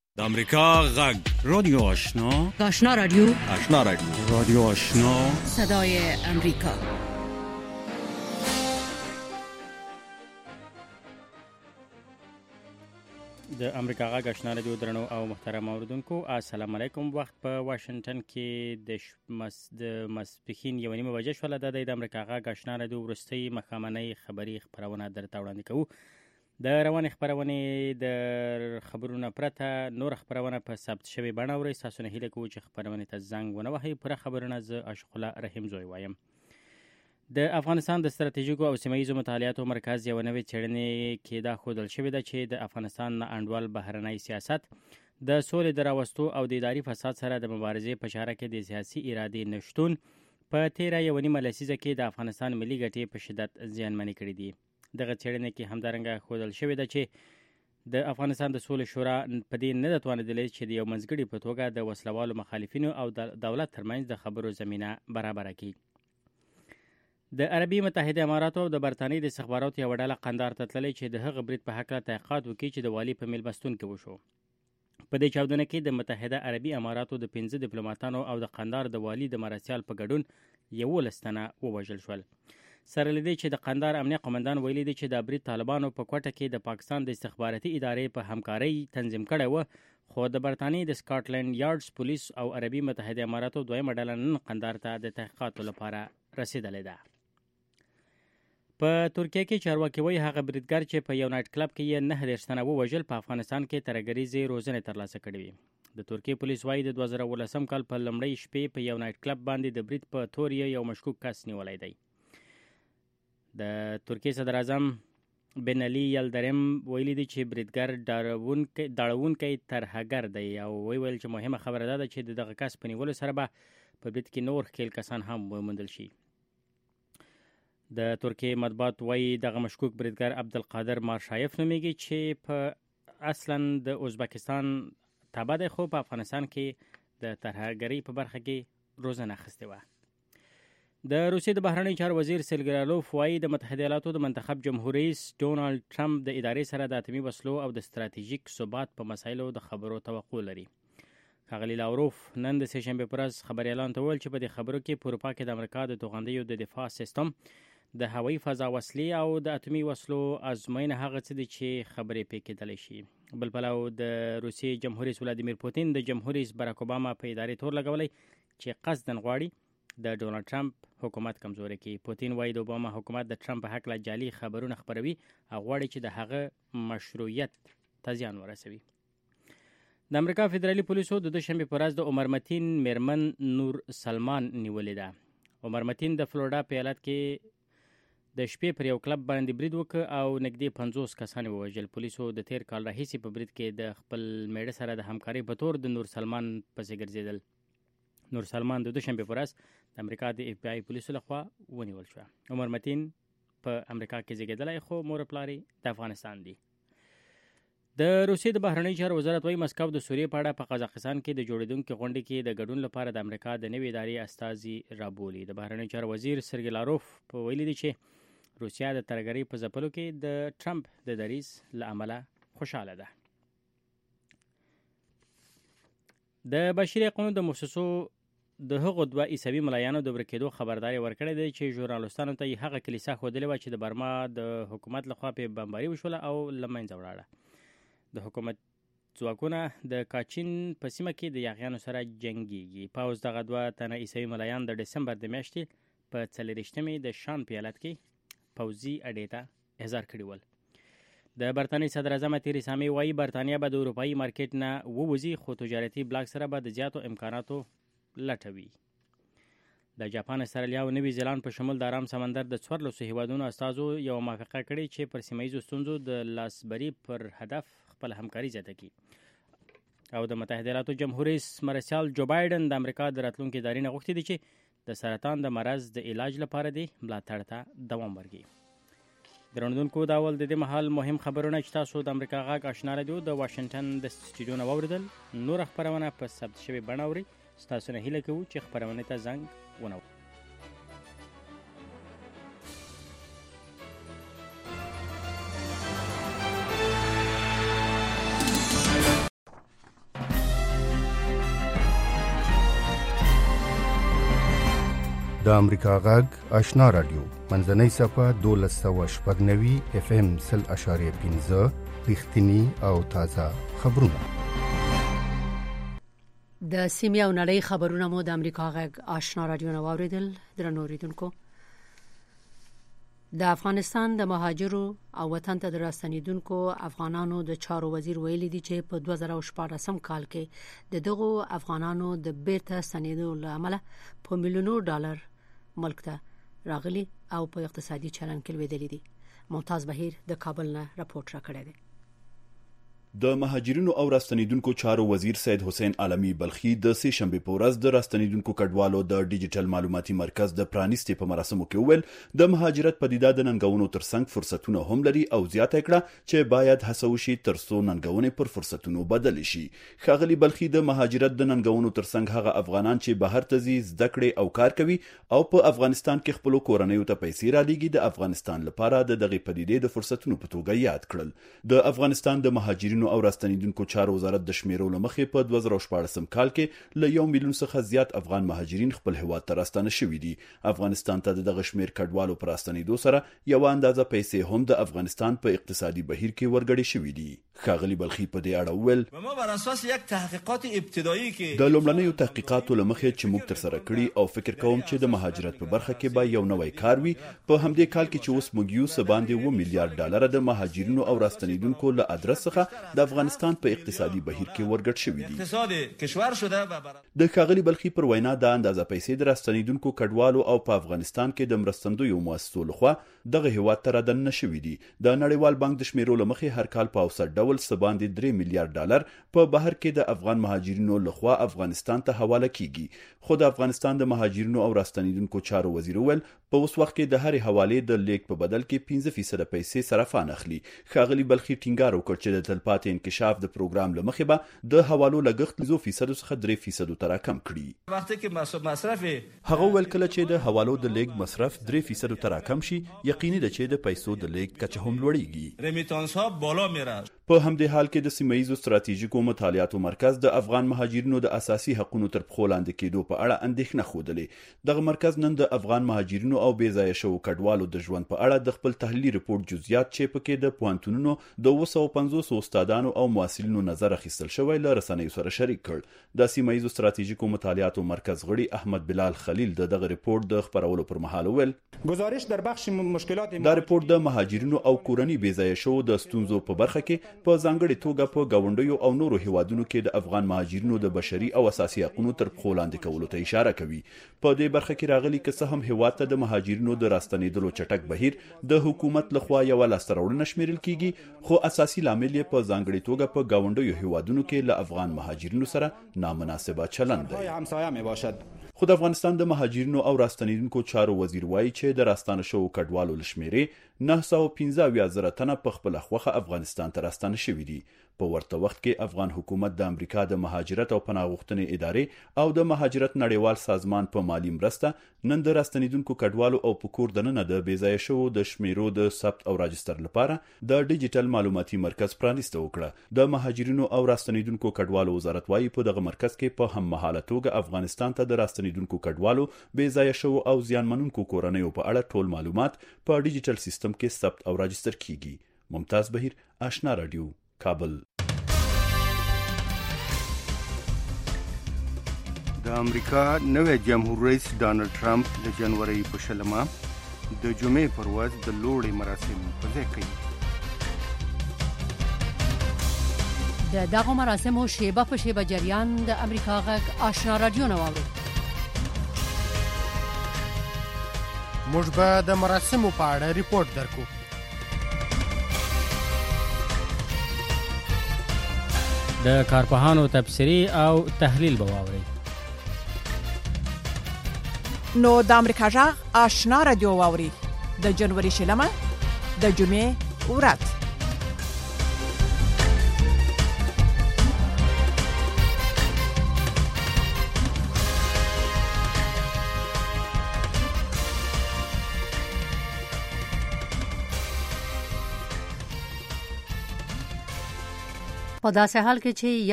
د امریکا غږ رادیو آشنا، آشنا رادیو، آشنا رادیو، رادیو آشنا، صدای امریکا. د امریکا غږ آشنا رادیو درنو او محترم اوریدونکو، السلام علیکم. وخت په واشنگټن کې د ماسپښین 1:30 بجې شوله. د امریکا غږ آشنا رادیو وروستۍ مخامنۍ خبري خبرونه درته وړاندې کوو. د روانې خبرونې د خبرونه پرته نور خبرونه په ثبت شوي بڼه اورئ. تاسو نه هیله کوو چې خبرونې ته زنګ ونه وهئ. پوره خبرونه زه عاشق الله رحیم زوی وایم. د افغانستان د ستراتیژیکو او سیمه‌ییزو مطالعاتو مرکز یوه نوې څېړنې کې دا ښودل شوې ده چې د افغانستان نه انډول بهرنی سیاست د سولې د راوستو او د اداري فساد سره د مبارزې په چاره کې د سیاسي ارادې نشتون په تېره 1.5 لسیزه کې د افغانستان ملي ګټې په شدت زیانمنې کړي دي. دغه څېړنې کې همدارنګه ښودل شوې ده چې د افغانستان د سولې شورا په دې نه ده توانېدلې چې د یو منځګړي په توګه د وسلوالو مخالفینو او د دولت ترمنځ د خبرو زمینه برابره کړي. د عربي متحده اماراتو او د برتانیې د استخباراتو یوه ډله قندهار ته تللې چې د هغه برید په هکله تحقیقات وکړي چې د والي په میلمستون کې وشو. په دې چاودنه کې د متحده عربي اماراتو د 15 ډیپلوماتانو او د قندهار د والي د مرستیال په ګډون 11 تنه ووژل شول. سره له دې چې د قندهار امنیه قومندان ویلي دی چې د برید طالبانو په کوټه کې د پاکستان د استخباراتي ادارې په همکارۍ تنظیم کړی و، خو د برتانیې د سکاټلند یارډز پولیس او عربي متحده اماراتو دویمه ډله نن قندهار ته د تحقیقاتو لپاره رسېدلې ده. په ترکیه کې چارواکي وایي هغه بریدګر چې په یو نایټ کلب کې یې 9 تنه ووژل په افغانستان کې ترهګریزې روزنې ترلاسه کړې وي. د ترکیې پولیس وایي د 2018 کال په لومړۍ شپې په یو نایټ کلب باندې د برید په تور یو مشکوک کس نیولی دی. د ترکیې صدر اعظم بن علي یلدرم ویلي دی چې بریدګر ډاړونکی ترهګر دی او ویل چې مهمه خبره ده چې دغه کس په نیولو سره به په برید کې نور ښکېل کسان هم وموندل شي. د ترکیې مطبوعات وایي دغه مشکوک بریدګر عبدالقادر مارشایف نومیږي چې په اصلا د ازبکستان تابع دی، خو په افغانستان کې د ترهګرۍ په برخه کې روزنه اخیستې وه. د روسیې د بهرنیو چارو وزیر سرګی لاروف وایي د متحده ایالاتو د منتخب جمهور رئیس ډونالډ ټرمپ د ادارې سره د اتمي وسلو او د ستراتیژیک ثبات په مسایلو د خبرو توقع لري. ښاغلي لاروف نن د سهشنبې په ورځ خبریالانو ته وویل چې په دې خبرو کې په اروپا کې د امریکا د توغندیو د دفاع سیستم، د هوایي فضا وسلې او د اتمي وسلو ازموینه هغه څه دي چې خبرې پې کېدلی شي. بل پلو د روسیې جمهور رئیس ولادیمیر پوتین د جمهور رئیس براک اوباما په ادارې تور لګولی چې قصداً غواړي د ډونالډ ټرمپ حکومت کمزوری کړي. پوتین وایي د اوباما حکومت د ټرمپ په هکله جعلي خبرونه خپروي او غواړي چې د هغه مشروعیت ته زیان ورسوي. د امریکا فدرالي پولیسو د دوشنبې په ورځ د عمر متین میرمن نور سلمان نیولې ده. عمر متین د فلوریډا په ایالت کې د شپې پر یو کلب باندې برید وکړ او نږدې 50 کسان ووژل. پولیسو د تیر کال راهیسې په برید کې د خپل میړه سره د همکارۍ په تور د نور سلمان پسې ګرځېدل. نور سلمان د دوشنبې په ورځ د امریکا د اف بی آی پولیسو لخوا ونیول شو. عمر متین په امریکا کې زیږېدلی خو مور پلار د افغانستان دی. د روسیې د بهرنیو چارو وزارت وایي مسکو د سوریې په اړه په قزاقستان کې د جوړېدونکې غونډې کې د ګډون لپاره د امریکا د نوې ادارې استازي رابولي. د بهرنیو چارو وزیر سرګی لاروف ویلي دی چې روسیه د ترهګرۍ په ځپلو کې د ټرمپ د دریځ له امله خوشحاله ده. د بشري حقونو د مؤسسو د هغو 2 عیسوي ملایانو د ورکېدو خبرداری ورکړی دی چې ژورنالستانو ته یې هغه کلیسا ښودلې وه چې د برما د حکومت لخوا پې بمباري وشوله او له منځه ولاړه. د حکومت ځواکونه د کاچین په سیمه کې د یاغیانو سره جنګیږي. پوځ دغه 2 تنه عیسوي ملایان د ډسمبر د میاشتې په 24مې د شان په ایالت کې پوځي اډې ته احضار کړي ول. د برتانیې صدر اعظم تیریسا مې وایي برتانیا به د اروپایي مارکیټ نه ووځي خو تجارتي بلاک سره به د زیاتو امکاناتو لټوي. د جاپان، استرالیا او نوي زیلاند په شمول د آرام سمندر د 14 هیوادونو استازو یو موافقه کړې چې پر سیمه‌ییزو ستونزو د لاسبري پر هدف خپل همکاري زیاته کړي. او د متحده ایالاتو جمهور رئیس مرستیال جو بایدن د امریکا د راتلونکي ادارې نه غوښتي دي چې د سرطان د مرض د علاج لپاره د ملاتړ ته دوام ورکړي. درنوونکو دا ول د دې مهال مهم خبرونه چې تاسو د امریکا غږ آشنا رادیو د واشنگټن د سټډیو نه واوریدل. نور خبرونه په ثبت شوي بڼه اورئ. ستاسو نه هیله کوو چې خبرونه ته زنګ ونه وهئ. د امریکا غږ آشنا رادیو منځنۍ صفه 1290 FM 0.5 رښتینی او تازه خبرونه. د سیمې او نړۍ خبرونه مو د امریکا غږ آشنا رادیو نو اوریدل. درنو اوریدونکو، د افغانستان د مهاجرو او وطن ته د راستنیدونکو افغانانو د چارو وزیر ویلي دی چې په 2014 کال کې د دغو افغانانو د بیرته ستنیدو لامل په میلیونو ډالر ملک ته راغلي او په اقتصادي چلن کې لویدلي دي. ممتاز بهیر د کابل نه راپورټ راکړی دی. د مهاجرینو او راستنیدونکو چارو وزیر سید حسین عالمی بلخی د سه شنبه په ورځ د راستنیدونکو کډوالو د ډیجیټل معلوماتي مرکز د پرانیستي په مراسمو کې وویل د مهاجرت پدیده د ننګونو ترڅنګ فرصتونه هم لري او زیاته کړه چې باید هڅه وشي ترڅو ننګونې پر فرصتونو بدل شي. ښاغلي بلخی د مهاجرت د ننګونو ترڅنګ هغه افغانان چې بهر ته ځي، زده کړې او کار کوي او په افغانستان کې خپل کورنیو ته پیسې رالیږي د افغانستان لپاره د دغه پدیدې د فرصتونو په توګه یاد کړل. د افغانستان د مهاجرینو او راستنیدونکو چارو وزارت د شمیرو لمخې په 2014 کال کې له 1 میلیون څخه زیات افغان مهاجرین خپل هیواد ته راستنه شوي دي. افغانستان ته دغه شمیر کډوالو پر راستنیدو سره یو اندازه پیسې هم د افغانستان په اقتصادي بهیر کې ورګړې شوي دي. ښاغلي بلخی په دې اړه وویل ما بر اساس یک تحقیقات ابتدایی کې د لومړنیو تحقیقاتو لمخې چې موږ تر سره کړی او فکر کوم چې د مهاجرت په برخه کې به یو نوی کار وي. په همدې کال کې چې اوس موږ یو څه باندې 2 میلیارډ ډالر د مهاجرینو او راستنیدونکو له ادرس څخه د افغانستان په اقتصادي بهیر کې ورګټ شوي دي. اقتصاد کشور شده د ښاغلي بلخی پر وینا د اندازه پیسې د راستنیدونکو کډوالو او په افغانستان کې د مرستندویو مؤسسو لخوا دغه هیواد ته راډن شوي دي. د نړیوال بانک د شمیرو لمخې هر کال په اوسط ډول څه باندې 3 میلیارډ ډالر په بهر کې د افغان مهاجرینو لخوا افغانستان ته حواله کیږي. خو د افغانستان د مهاجرینو او راستنیدونکو چارو وزیر ویل په اوس وخت کې د هرې حوالې د لیک په بدل کې 15% پیسې صرفان اخلي. ښاغلي بلخی ټینګار وکړ چې د تلپاتې انکشاف د پروګرام لمخې به د حوالو لګښت 2% څخه 3% ته راکم کړي. وخت کې مصرف هغه ویل کله چې د حوالو د لیک مصرف 3% ته راکم شي، یقیني ده چې د پیسو د لیک کچه هم لوړیږي. ریمیتانس ها بالا میره. په همدې حال کې د سیمه‌ایزو ستراتیژیکو مطالعاتو مرکز د افغان مهاجرینو د اساسي حقوقو تر پښو لاندې کېدو په اړه اندېښنه خوده. دغه مرکز نن د افغان مهاجرینو او بې ځایه شوو کډوالو د ژوند په اړه د خپل تحلیلي رپورت جزئیات چې پکې د پوهنتونونو د 250 استادانو او محصلینو نظر اخیستل شوی له رسنیو سره شریک کړ. د سیمه‌ایزو ستراتیژیکو مطالعاتو مرکز غړي احمد بلال خلیل دغه رپورت د خبرولو پر مهال ویل گزارش در بخش مشکلات دا رپورت د مهاجرینو او کورنۍ بې ځایه شوو د ستونزو په برخه کې په ځانګړې توګه په گاونډیو او نورو هیوادونو کې د افغان مهاجرینو د بشري او اساسي حقوقو تر پښو لاندې کولو ته اشاره کوي. په دې برخه کې راغلي که څه هم هیواد ته د مهاجرینو د راستنیدلو چټک بهیر د حکومت لخوا یو لاسته راوړنه شمیرل کیږي، خو اساسي لامل یې په ځانګړې توګه په گاونډیو هیوادونو کې له افغان مهاجرینو سره نامناسبه چلند دی. خو د افغانستان د مهاجرینو او راستنیدونکو چارو وزیر وایي چې د راستانه شوو کډوالو لشمیرې 915,000 تنه په خپل خوخه افغانستان ته راستانه شوي دي. په ورته وخت کې افغان حکومت د امریکا د مهاجرت او پناه غوښتنې ادارې او د مهاجرت نړیوال سازمان په مالی مرسته نن د راستنیدونکو کډوالو او په کور دننه د بې ځایه شوو د شمیرو د ثبت او راجستر لپاره د ډیجیټل معلوماتي مرکز پرانیسته وکړه. د مهاجرینو او راستنیدونکو کډوالو وزارت وايي په دغه مرکز کې په هم مهاله توګه افغانستان ته د راستنیدونکو کډوالو بې ځایه شوو او زیانمنونکو کورنیو په اړه ټول معلومات په ډیجیټل سیستم کې ثبت او راجستر کیږي. ممتاز بهیر، آشنا رادیو، کابل. د امریکا نوی جمهور رئیس ډانلډ ټرمپ د جنوري په 20 د جمعې پر ورځ د لوړې مراسم په ځای کوي. د دغه مراسمو شیبه په شیبه جریان د امریکا غږ آشنا رادیو نو اوري. موږ به د مراسمو په اړه ریپورت درکو. د کارپوهانو تبصرې او تحلیل به واورئ. نو د امریکا غږ آشنا رادیو واوري د جنوري 20 د جمعې ورځ. په داسې حال کې چې